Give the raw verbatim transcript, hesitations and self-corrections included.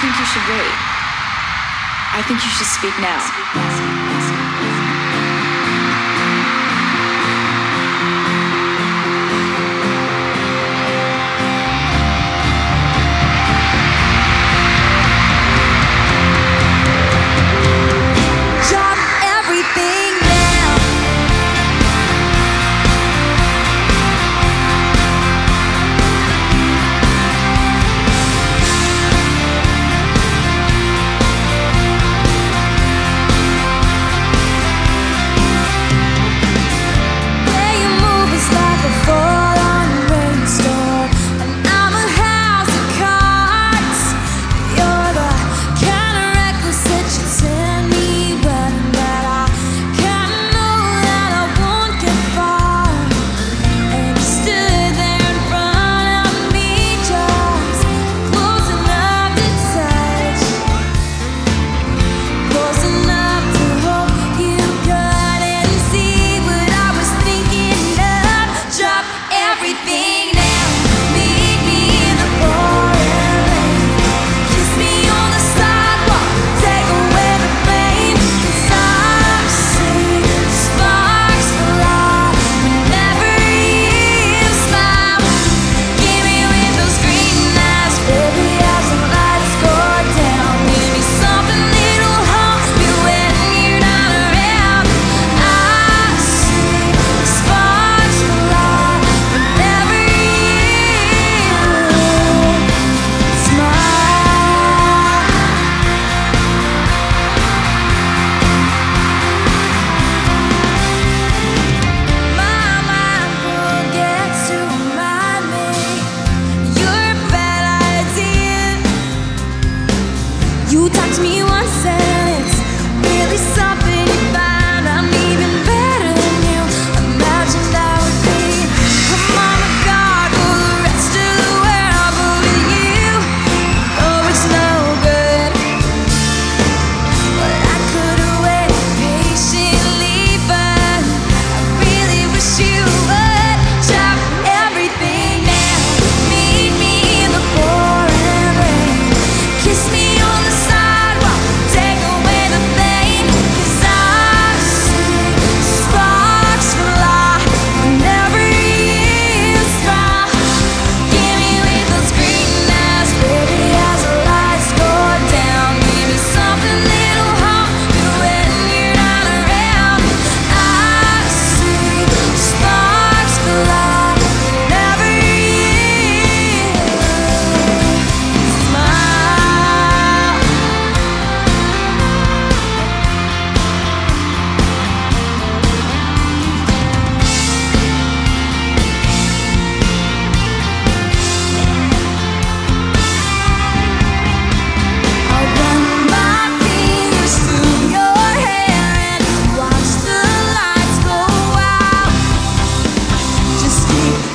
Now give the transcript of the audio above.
think you should wait. I think you should speak now. You talk to me one sentence, really something you find. I'm even better than you imagined I would be. I'm on the guard for the rest of the world, but with you, oh, it's no good. But I could've waited patiently, but I really wish you would drop everything now. Meet me in the pouring rain, kiss me on the sidewalk, take away the pain, 'cause I see sparks fly whenever you smile. Give me with those green eyes, baby, as the lights go down. Give me something that'll haunt me when you're not around. I see sparks fly whenever you smile. I'll run my fingers through your hair and watch the lights go out. Just keep